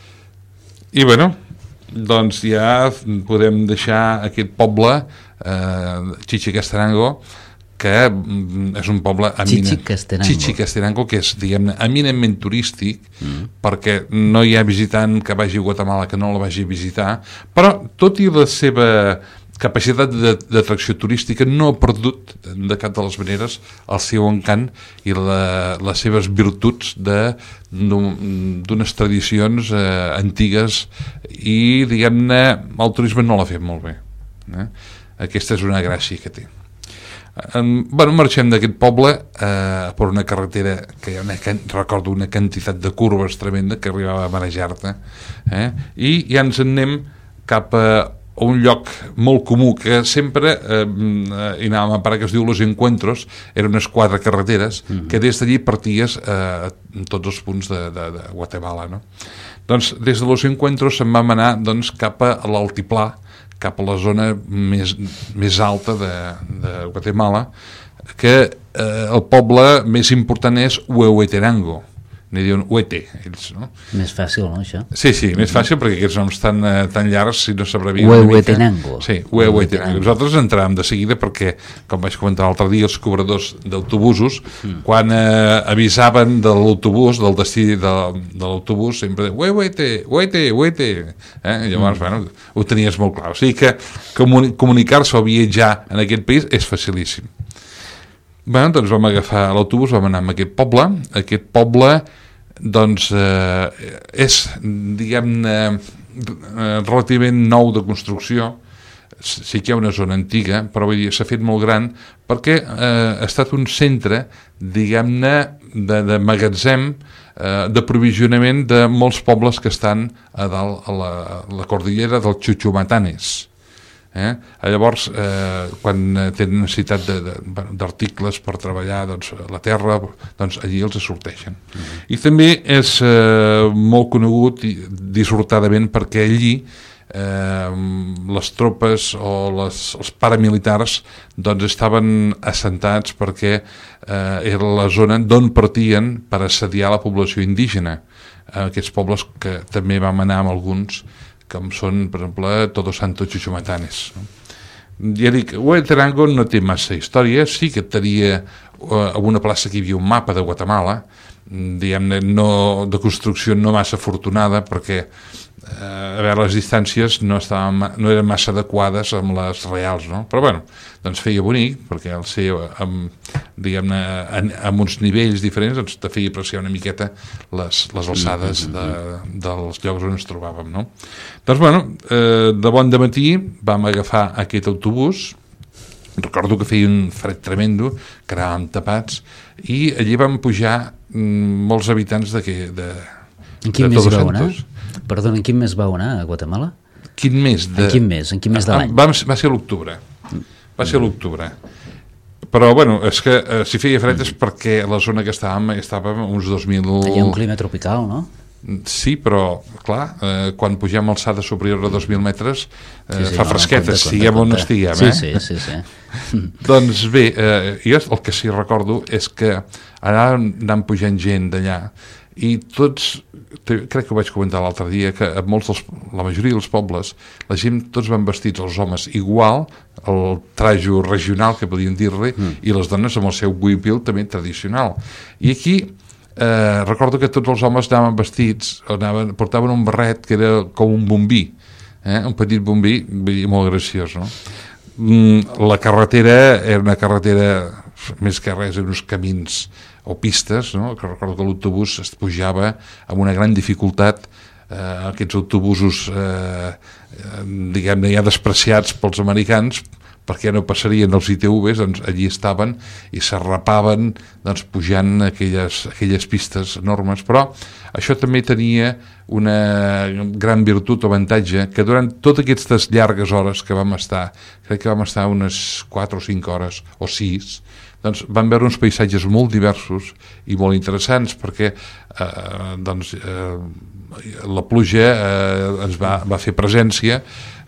I bueno, doncs ja podem deixar aquest poble, eh, Chichicastenango, que és un poble Chichicastenango, Chichicastenango, que és, diguem-ne, eminentment turístic, mm. perquè no hi ha visitant que vagi a Guatemala que no la vagi a visitar, però tot i la seva capacitat d'atracció turística no ha perdut de cap de les maneres el seu encant i la, les seves virtuts de, d'unes tradicions eh, antigues, i diguem-ne el turisme no l'ha fet molt bé, eh? Aquesta és una gràcia que té. Um, bueno, marxem d'aquest poble eh, per una carretera que hi ha una, recordo una quantitat de curves tremenda que arribava a marejar-te, eh? I ja ens en anem cap a un lloc molt comú que sempre eh, hi anàvem a parar, que es diu Los Encuentros. Eren unes quatre carreteres mm-hmm. que des d'allí parties eh, en tots els punts de, de, de Guatemala, no? Doncs des de Los Encuentros se'n vam anar doncs, cap a l'altiplà, cap a la zona més, més alta de, de Guatemala, que eh, el poble més important és Huehuetenango. N'hi diuen Huete, ells, no? Més fàcil, no, això? Sí, sí, més fàcil, perquè aquests noms tan, tan llargs, si no s'abrevien Huehuetenango. Sí, Huehuetenango. Nosaltres entràvem de seguida perquè, com vaig comentar l'altre dia, els cobradors d'autobusos, mm. quan eh, avisaven de l'autobús, del destí de, de l'autobús, sempre deien, Huehuete, Huete, Huete. Eh? I llavors, mm. bueno, ho tenies molt clar. O sigui que comuni- comunicar-se o viatjar en aquest país és facilíssim. Bé, doncs vam agafar l'autobús, vam anar a aquest poble. Aquest poble, doncs, eh, és, diguem-ne, eh, relativament nou de construcció. Sí que hi ha una zona antiga, però vull dir, s'ha fet molt gran perquè eh, ha estat un centre, diguem-ne, de, de magatzem, eh, d'aprovisionament de molts pobles que estan a dalt, a la, a la cordillera del Chuchumatanes. Eh? Llavors, eh, quan tenen necessitat de, de, d'articles per treballar, doncs, la terra, doncs allí els sorteixen. Mm-hmm. I també és eh, molt conegut dissortadament perquè allí eh, les tropes o les, els paramilitars doncs, estaven assentats perquè eh, era la zona d'on partien per assediar la població indígena. Eh, aquests pobles que també vam anar amb alguns, com són, per exemple, Todos Santos Chuchumatanes. Ja dic, Huehuetenango no té massa història, sí que tenia a una plaça que hi havia un mapa de Guatemala, diguem-ne, no, de construcció no massa afortunada, perquè eh, a veure, les distàncies no, estaven, no eren massa adequades amb les reals, no? Però bueno, doncs feia bonic, perquè al ser amb, diguem-ne, amb uns nivells diferents, doncs te feia apreciar una miqueta les, les alçades de, dels llocs on ens trobàvem, no? Doncs bueno, eh, de bon dematí vam agafar aquest autobús. Recordo que feia un fred tremendo, que anàvem tapats, i allí vam pujar mm, molts habitants de, que, de, en quin de mes Todos vau anar? Santos. Perdona, en quin mes vau anar a Guatemala? Quin mes? De... En quin mes? En quin mes de l'any? Va, va ser l'octubre. Va ser l'octubre. Però, bueno, és que eh, si feia fred és perquè la zona que estàvem estàvem uns dos mil... Hi ha un clima tropical, no? Sí, però, clar, eh, quan pugem alçada superior a dos mil metres eh, sí, sí, fa no, fresqueta, compte, estiguem compte, on compte. estiguem, sí, eh? Sí, sí, sí. Doncs bé, eh, jo el que sí recordo és que anàvem pujant gent d'allà i tots, crec que ho vaig comentar l'altre dia, que a molts dels, la majoria dels pobles, la gent, tots van vestits, els homes igual, el trajo regional, que podien dir-li, mm. i les dones amb el seu huipil també tradicional. I aquí eh, recordo que tots els homes anaven vestits, anaven, portaven un barret que era com un bombí, eh? Un petit bombí molt graciós, no? Mm, la carretera era una carretera, més que res, en uns camins o pistes, no? Que recordo que l'autobús es pujava amb una gran dificultat, eh, aquests autobusos eh, diguem-ne ja despreciats pels americans, perquè no passarien els I T Vs, doncs allí estaven i s'arrapaven doncs, pujant aquelles, aquelles pistes enormes, però això també tenia una gran virtut o avantatge, que durant totes aquestes llargues hores que vam estar, crec que vam estar unes quatre o cinc hores o sis, doncs vam veure uns paisatges molt diversos i molt interessants, perquè eh, doncs, eh, la pluja eh, ens va, va fer presència,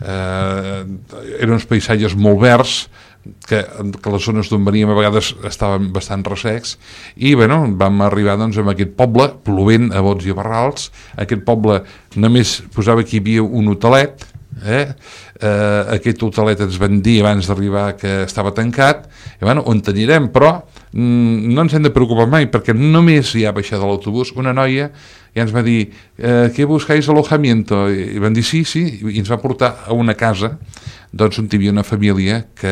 eh, eren uns paisatges molt verds, que, que les zones d'on veníem a vegades estaven bastant ressecs, i bueno, vam arribar doncs, a aquest poble, plovent a bots i a barrals. Aquest poble només posava que hi havia un hotelet, eh? Eh, aquest hotelet ens van dir abans d'arribar que estava tancat, i bueno, on anirem, però mm, no ens hem de preocupar mai, perquè només hi ha baixat de l'autobús una noia i ens va dir, eh, ¿qué buscáis alojamiento? I van dir sí, sí, i ens va portar a una casa doncs, on hi havia una família que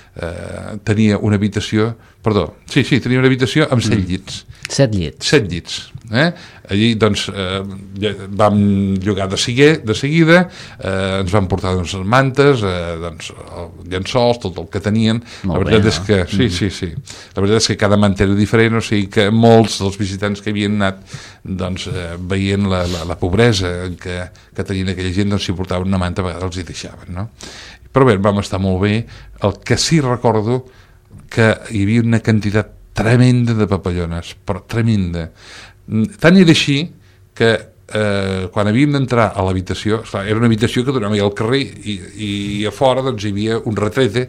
eh, tenia una habitació, perdó, sí, sí, tenia una habitació amb set llits. Set llits. Set llits. Eh? Allí, doncs, eh, vam llogar de, seguir, de seguida, eh, ens van portar doncs, les mantes, eh, doncs, llençols, tot el que tenien. Molt la veritat bé, és que, no? sí, sí, sí. La veritat és que cada manta era diferent, o sigui que molts dels visitants que havien anat doncs, eh, veient la, la, la pobresa que, que tenien aquella gent, doncs, si portaven una manta a vegades els hi deixaven, no? Però bé, vam estar molt bé. El que sí recordo que hi havia una quantitat tremenda de papallones, però tremenda. Tant era així que eh, quan havíem d'entrar a l'habitació, era una habitació que donava al carrer i, i a fora doncs, hi havia un retrete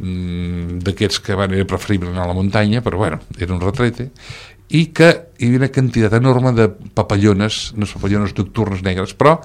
mmm, d'aquests que van, era preferible anar a la muntanya, però bueno, era un retrete, i que hi havia una quantitat enorme de papallones, unes papallones nocturnes negres, però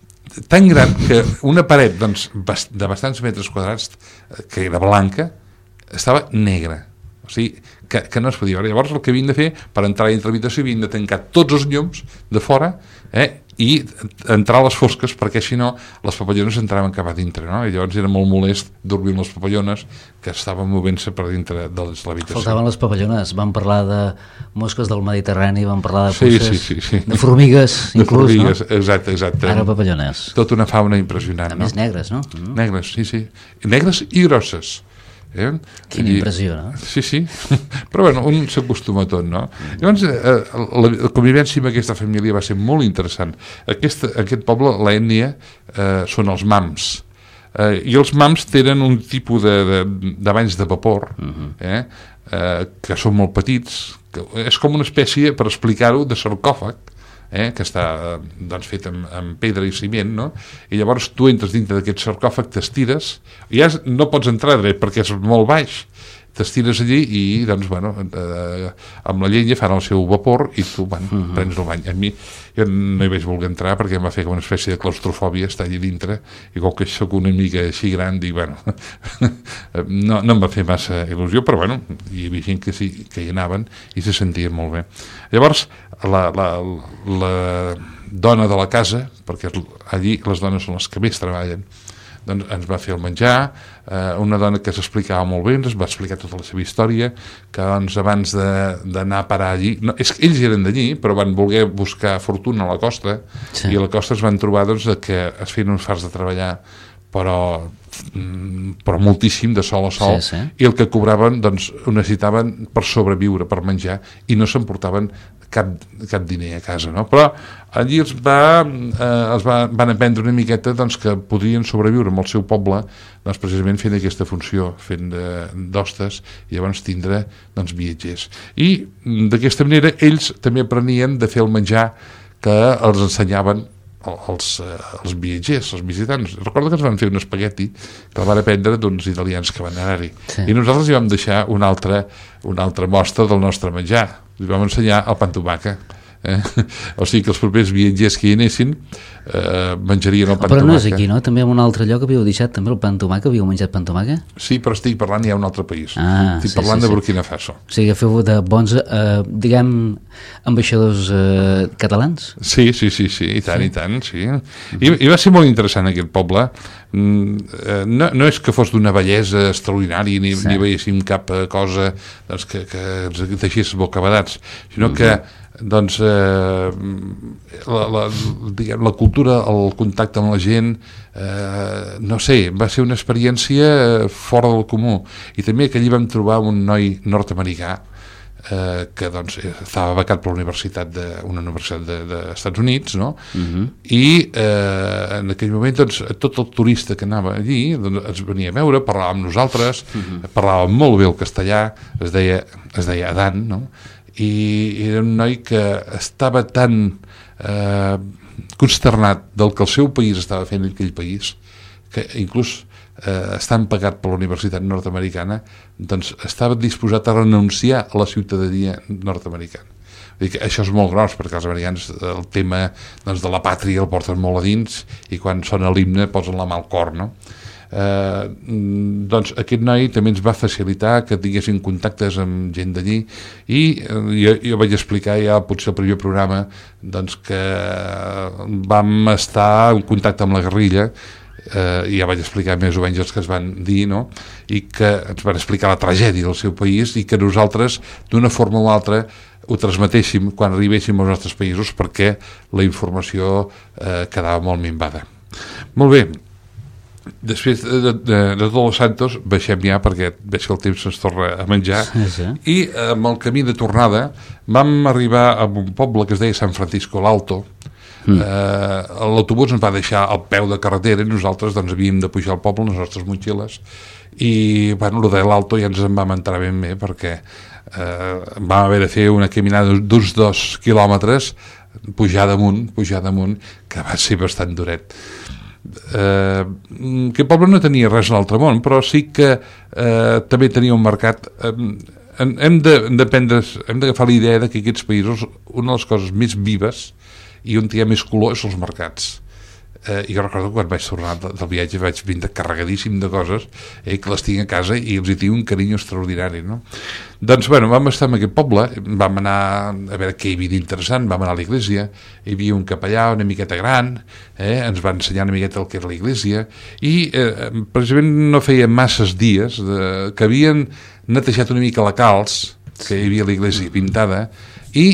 tan gran que una paret doncs, de bastants metres quadrats, que era blanca, estava negra. O sigui, que, que no es podia veure. Llavors el que havien de fer, per entrar dintre l'habitació, havien de tancar tots els llums de fora, eh, i entrar a les fosques, perquè si no les papallones entraven cap a dintre, no? I llavors era molt molest dormir amb les papallones que estaven movent-se per dintre de l'habitació. Faltaven les papallones, vam parlar de mosques del Mediterrani, vam parlar de sí, puces, sí, sí, sí. de formigues, de inclús, formigues, no? Exacte, exacte. Ara papallones. Tota una fauna impressionant, A no? més negres, no? Mm. Negres, sí, sí. Negres i grosses. Eh? Quina I, impressió, no? Sí, sí, però bueno, un s'acostuma a tot, no? Llavors, eh, la, la convivència amb aquesta família va ser molt interessant. Aquest, aquest poble, l'ètnia, eh, són els mams, eh, i els mams tenen un tipus de, de, de banys de vapor, eh, eh, que són molt petits, que és com una espècie, per explicar-ho, de sarcòfag, Eh, que està doncs, fet amb, amb pedra i ciment, no? I llavors tu entres dintre d'aquest sarcòfag, t'estires, i ja no pots entrar dret perquè és molt baix, t'estires allí i doncs, bueno, eh, amb la llenya fan el seu vapor i tu bueno, uh -huh. prens el bany. A mi jo no hi vaig voler entrar perquè em va fer com una espècie de claustrofòbia estar allà dintre, i com que sóc una mica així gran, dic, bueno, no, no em va fer massa il·lusió, però bueno, hi havia gent que, sí, que hi anaven i se sentien molt bé. Llavors, la, la, la dona de la casa, perquè allí les dones són les que més treballen, doncs ens va fer el menjar, eh, una dona que s'explicava molt bé, ens va explicar tota la seva història, que doncs, abans d'anar a parar allí, no, és que ells eren d'allí, però van voler buscar fortuna a la costa, sí. I a la costa es van trobar doncs, que es feien uns fars de treballar, però, però moltíssim, de sol a sol, sí, sí. I el que cobraven doncs, ho necessitaven per sobreviure, per menjar, i no s'emportaven cap, cap diner a casa, no? Però allí els, va, eh, els va, van aprendre una miqueta doncs, que podrien sobreviure amb el seu poble, doncs, precisament fent aquesta funció, fent d'hostes, i llavors tindre doncs, viatgers. I d'aquesta manera ells també aprenien de fer el menjar que els ensenyaven els, els viatgers, els visitants. Recordo que ens van fer un espagueti que el van aprendre d'uns italians que van anar-hi, sí. I nosaltres hi vam deixar una altra, una altra mostra del nostre menjar. Li vam ensenyar el pa amb tomàquet, eh? O sigui que els propers viatgers que hi anessin eh, menjarien el pa amb Però no tomàquet. és aquí, no? També en un altre lloc havíeu deixat també el pa amb tomàquet, havíeu menjat pa amb tomàquet? Sí, però estic parlant ja d'un altre país. Ah, estic sí, parlant sí, de sí. Burkina Faso. O sigui, que feu de bons, eh, diguem, ambaixadors eh, catalans? Sí, sí, sí, sí, i tant, sí. i tant, sí. I, I va ser molt interessant aquest poble. Mm, no, no és que fos d'una bellesa extraordinària ni, sí. ni veiéssim cap cosa doncs, que, que ens deixés bocabadats, sinó que doncs, eh, la, la, diguem, la cultura, el contacte amb la gent, eh, no sé, va ser una experiència fora del comú. I també que allí vam trobar un noi nord-americà eh, que doncs, estava becat per la universitat de, una universitat de, dels Estats Units, no? Uh-huh. I eh, en aquell moment doncs, tot el turista que anava allí doncs, ens venia a veure, parlava amb nosaltres, uh-huh. parlava molt bé el castellà, es deia, es deia Adan, no? I era un noi que estava tan eh, consternat del que el seu país estava fent en aquell país que inclús eh, estant pagat per la Universitat Nord-Americana, doncs estava disposat a renunciar a la ciutadania nord-americana. Vull dir que això és molt gros, perquè els americans el tema doncs, de la pàtria el porten molt a dins i quan sona l'himne posen la mà al cor, no? Eh, doncs aquest noi també ens va facilitar que tinguessin contactes amb gent d'allí i eh, jo, jo vaig explicar ja potser el primer programa doncs que vam estar en contacte amb la guerrilla, eh, i ja vaig explicar més o menys els que es van dir, no? I que ens van explicar la tragèdia del seu país i que nosaltres d'una forma o altra ho transmetéssim quan arribéssim als nostres països perquè la informació eh, quedava molt minvada. Molt bé. Després de, de, de, de Todos los Santos baixem ja perquè veig que el temps se'ns torna a menjar sí, sí. I amb el camí de tornada vam arribar a un poble que es deia San Francisco l'Alto. mm. eh, l'autobús ens va deixar al peu de carretera i nosaltres doncs, havíem de pujar al poble amb les nostres motxilles i bueno, el de l'Alto ja ens en vam entrar ben bé perquè eh, vam haver de fer una caminada d'uns dos quilòmetres pujar damunt, pujar damunt que va ser bastant duret. Eh, que el poble no tenia res a l'altre món, però sí que eh, també tenia un mercat. Eh, hem de, de prendre, hem d'agafar la idea de que aquests països una de les coses més vives i on hi ha més color són els mercats. Eh, i jo recordo que quan vaig tornar del viatge vaig vindre carregadíssim de coses eh, que les tinc a casa i els hi tinc un carinyo extraordinari, no? Doncs bueno, vam estar en aquest poble, vam anar a veure què hi havia d'interessant, vam anar a l'església, hi havia un capellà una miqueta gran, eh, ens va ensenyar una miqueta el que era l'església i eh, precisament no feia masses dies de, que havien netejat una mica la calç que hi havia a l'església pintada i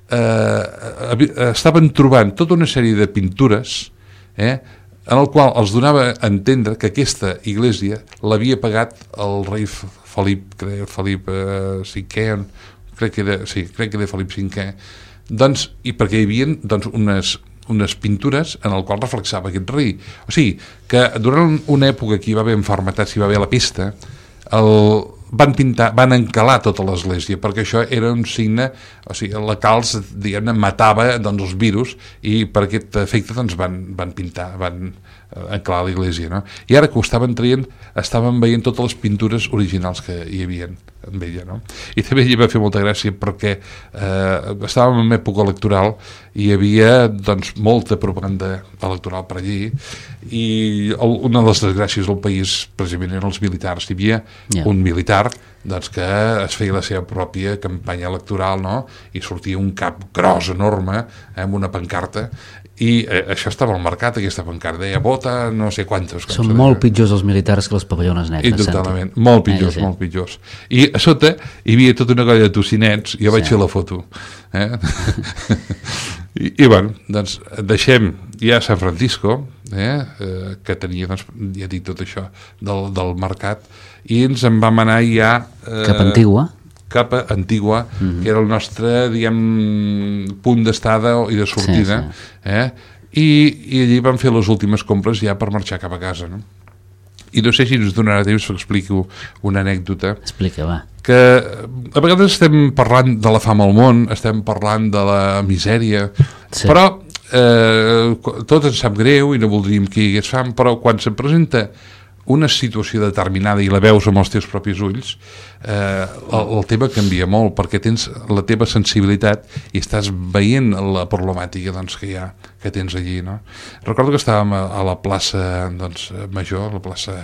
eh, estaven trobant tota una sèrie de pintures Eh, en el qual els donava a entendre que aquesta església l'havia pagat el rei Felip, crec, Felip eh, cinquè, crec que era, sí, crec que era Felip cinquè, doncs, i perquè hi havia doncs, unes, unes pintures en el qual reflexava aquest rei. O sigui, que durant una època que hi va haver malalties, hi va haver la pesta, el, van pintar, van encalar tota l'església, perquè això era un signe, o sigui, la calç, diguem-ne, matava doncs, els virus, i per aquest efecte doncs, van, van pintar, van encalar l'església, no? I ara que ho estaven traient, estaven veient totes les pintures originals que hi havia amb ella, no? I també hi va fer molta gràcia perquè eh, estàvem en època electoral i hi havia doncs, molta propaganda electoral per allí i el, una de les desgràcies del país precisament eren els militars. Hi havia yeah. un militar doncs, que es feia la seva pròpia campanya electoral, no? I sortia un cap gros, enorme, eh, amb una pancarta i eh, això estava al mercat, aquesta pancarta deia vota no sé quantos. Són molt pitjors els militars que les pavellons negres. I totalment, molt pitjors, eh, sí. molt pitjors. I a sota hi havia tota una colla de tocinets, jo vaig sí. fer la foto. Eh? I, I bueno, doncs deixem ja San Francisco, eh? Eh, que tenia, doncs, ja dic tot això, del, del mercat, i ens en vam anar ja... Eh, cap a Antigua. cap a Antigua, mm-hmm. que era el nostre, diguem, punt d'estada i de sortida, sí, sí. Eh? I, i allí vam fer les últimes compres ja per marxar cap a casa, no? I no sé si ens donarà temps que explico una anècdota. Explica, va. Que a vegades estem parlant de la fam al món, estem parlant de la misèria, sí. però eh, tot ens sap greu i no voldríem que hi hagués fam, però quan se'n presenta una situació determinada i la veus amb els teus propis ulls, eh, el, el tema canvia molt, perquè tens la teva sensibilitat i estàs veient la problemàtica, doncs, que hi ha, que tens allí, no? Recordo que estàvem a, a la plaça, doncs, Major, la plaça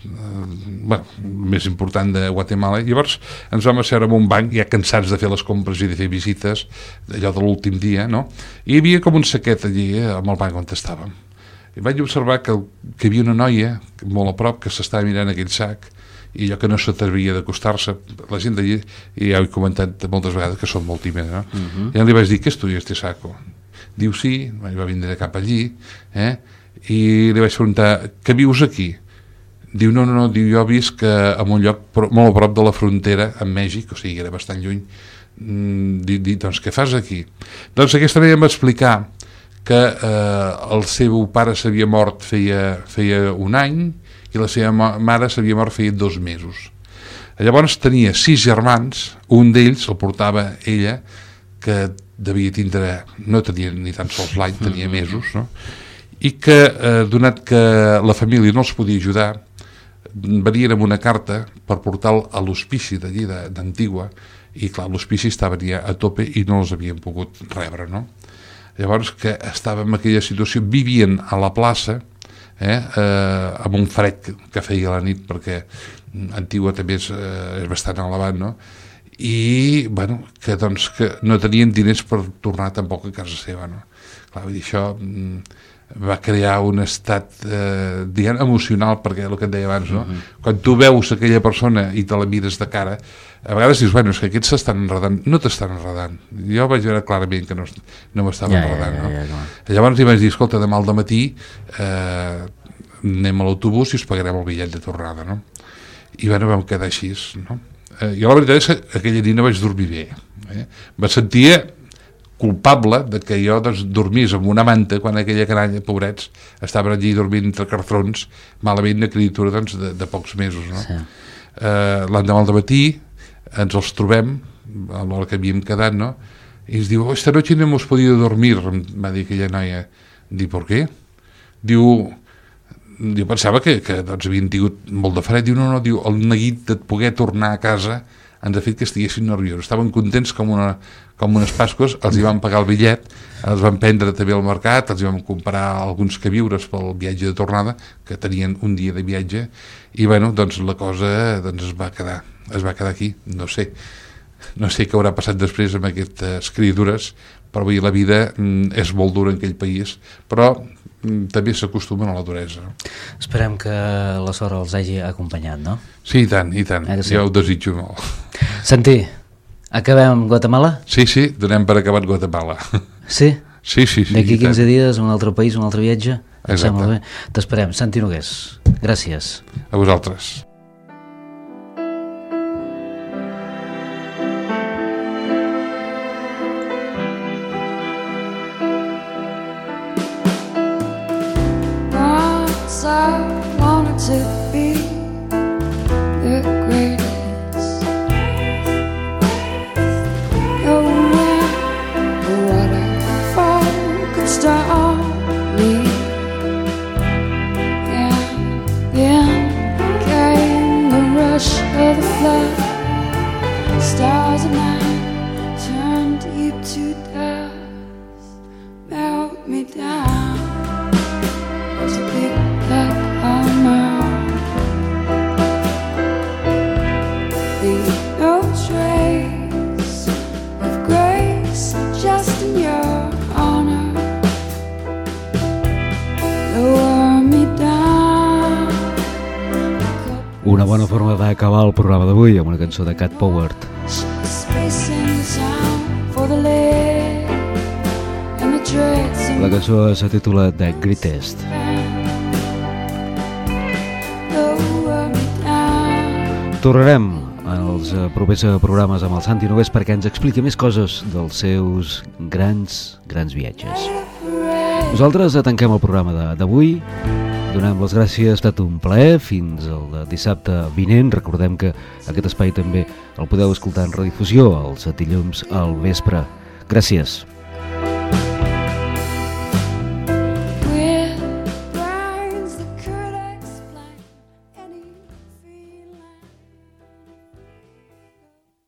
bueno, més important de Guatemala. Llavors ens vam asseure en un banc, ja cansats de fer les compres i de fer visites, allò de l'últim dia, no? I hi havia com un saquet allí, eh, amb el banc on estàvem. I vaig observar que, que hi havia una noia molt a prop que s'estava mirant aquell sac, i jo que no s'atrevia d'acostar-se, la gent d'allí, i ja ho he comentat moltes vegades que són molt tímida, no? Uh-huh. I ja li vaig dir, què estudia este saco? Diu sí, va vindre cap allí, eh? I li vaig preguntar, què vius aquí? Diu, no, no, no, diu, jo visc que en un lloc molt a prop de la frontera amb Mèxic, o sigui, era bastant lluny. Mm, di, di, doncs, què fas aquí? Doncs aquesta noia em va explicar que eh, el seu pare s'havia mort feia, feia un any i la seva mare s'havia mort feia dos mesos. Llavors tenia sis germans, un d'ells el portava ella, que devia tindre, no tenia ni tan sols l'any, tenia mesos, no? I que, eh, donat que la família no els podia ajudar, venien amb una carta per portar a l'hospici d'allí d'Antigua, i clar, l'hospici estava ja a tope i no els havien pogut rebre, no? Llavors que estàvem en aquella situació, vivien a la plaça, eh, eh, amb un fred que, que feia a la nit, perquè Antigua també és, eh, és bastant elevat, no? I, bueno, que doncs que no tenien diners per tornar tampoc a casa seva, no? Clar, vull dir, això va crear un estat eh, diguem, emocional, perquè el que et deia abans, no? Uh-huh. Quan tu veus aquella persona i te la mires de cara, a vegades dius, bueno, és que aquests s'estan enredant. No t'estan enredant. Jo vaig veure clarament que no, no m'estava ja, enredant, no? Ja, ja, ja. Llavors li vaig dir, escolta, demà al dematí eh, anem a l'autobús i us pagarem el bitllet de tornada, no? I bueno, vam quedar així, no? Eh, jo la veritat és que aquella nit no vaig dormir bé. Eh? Me sentia culpable de que jo doncs, dormís amb una manta quan aquella canalla, pobrets, estaven allí dormint entre cartrons, malament una criatura doncs, de, de pocs mesos, no? Sí. Eh, l'endemà al matí ens els trobem a l'hora que havíem quedat, no? I ens diu, oh, esta noche no hemos podido dormir, va dir aquella noia. Diu, per què? Diu, jo pensava que, que doncs, havien tingut molt de fred. Diu, no, no, diu, el neguit de poder tornar a casa ens ha fet que estiguessin nerviosos. Estaven contents com, una, com unes Pasques, els hi van pagar el bitllet, els van prendre també al mercat, els hi van comprar alguns queviures pel viatge de tornada, que tenien un dia de viatge, i bueno, doncs la cosa doncs, es va quedar, es va quedar aquí, no sé. No sé què haurà passat després amb aquestes criatures, però avui la vida mm, és molt dura en aquell país, però mm, també s'acostumen a la duresa. Esperem que la sort els hagi acompanyat, no? Sí, i tant, i tant. Eh sí? Jo ho desitjo molt. Santi, acabem amb Guatemala? Sí, sí, donem per acabat Guatemala. Sí? Sí, sí, sí. D'aquí quinze dies, un altre país, un altre viatge? Exacte. Sembla bé. T'esperem. Santi Nogués, gràcies. A vosaltres. I wanted to be the greatest. No one, whatever could stop me. And then came the rush of the flood. Stars of night turned deep to dust, melt me down. It's a big black armor. Leave no trace of grace, just in your honor. Lower me down. Una bona forma d'acabar el programa d'avui amb una cançó de Cat Power. La cançó se titula The Greatest. Tornarem en els propers programes amb el Santi Nogués perquè ens expliqui més coses dels seus grans, grans viatges. Nosaltres tanquem el programa d'avui. Donem les gràcies, ha estat un plaer. Fins el dissabte vinent. Recordem que aquest espai també el podeu escoltar en redifusió els dilluns al vespre. Gràcies.